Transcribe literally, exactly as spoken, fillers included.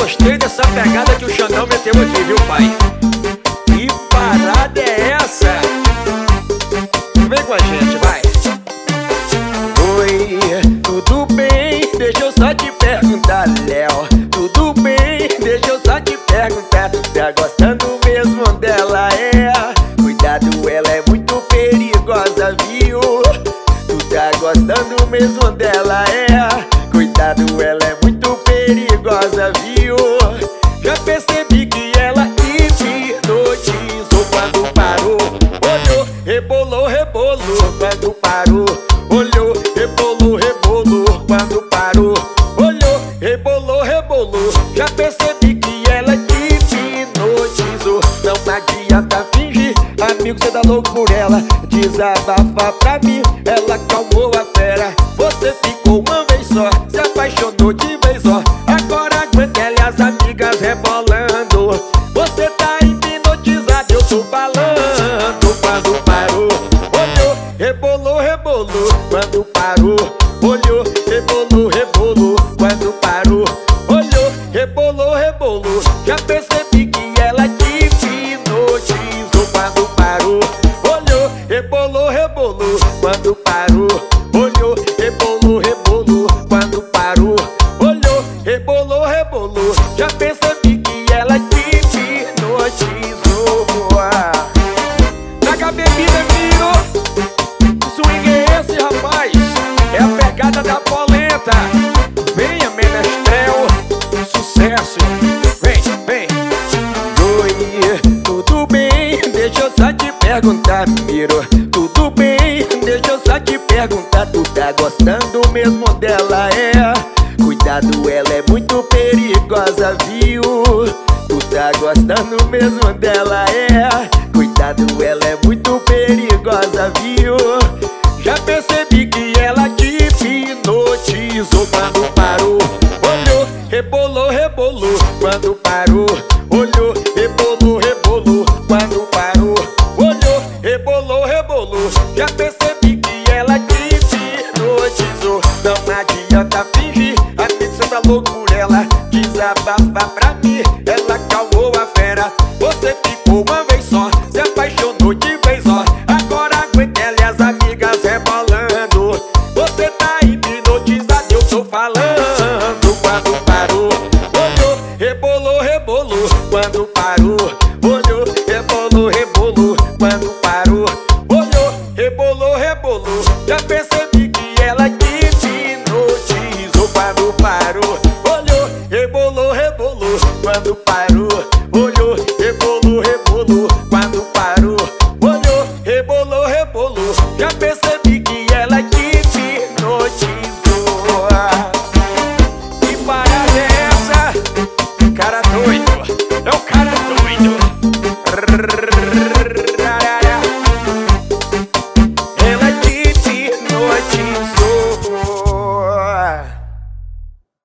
gostei dessa pegada que o Xandão meteu aqui, viu, pai? Que parada é essa? Vem com a gente, vai. Oi, tudo bem? Deixa eu só te perguntar, Léo. Tudo bem? Deixa eu só te perguntar. Tu tá gostando mesmo dela, é? Cuidado, ela é muito perigosa, viu? Tu tá gostando mesmo dela, é? Cuidado, ela é muito perigosa, viu? Já percebi que ela hipnotizou quando parou. Olhou, rebolou, rebolou quando parou. Olhou, rebolou, rebolou quando parou. Olhou, rebolou, rebolou. Já percebi que ela hipnotizou. Não adianta fingir, amigo, cê tá louco por ela. Desabafa pra mim, ela calmou a fera. Você ficou uma vez só, se apaixonou de vez, ó. Agora aguenta ela e as amigas rebolando. Você tá hipnotizado, eu tô falando. Quando parou, olhou, rebolou, rebolou quando parou. Olhou, rebolou, rebolou quando parou. Olhou, rebolou, rebolou. Já percebi que ela te hipnotizou quando parou. Olhou, rebolou, rebolou quando parou. Olhou, rebolou, rebolou quando parou. Olhou, rebolou, rebolou. Já percebi que ela te hipnotizou. Traga a bebida, filho. Que swing é esse, rapaz? É a pegada da polenta. Venha, menestrel, sucesso. Vem, vem. Oi, tudo bem? Deixa eu só te perguntar, Miro. Tudo bem? Deixa eu só te perguntar. Tu tá gostando mesmo dela, é? Cuidado, ela é muito perigosa, viu? Tu tá gostando mesmo dela, é? Cuidado, ela é muito perigosa, viu? Já percebi que ela te hipnotizou quando parou. Olhou, rebolou, rebolou quando parou. Olhou, rebolou, rebolou quando parou. Olhou, rebolou, rebolou. Já percebi que ela te hipnotizou. Não adianta fingir, amigo, cê tá louco por ela. Desabafa pra mim, ela calmou a fera. Você ficou uma vez só, se apaixonou de vez, ó. Agora aguenta ela e as amigas rebolando. Você tá hipnotizado, eu tô falando. Quando parou, olhou, rebolou, rebolou quando parou. Olhou, rebolou, rebolou quando parou. Olhou, rebolou, rebolou. Já percebi que ela te hipnotizou quando parou. Olhou, rebolou, rebolou quando parou.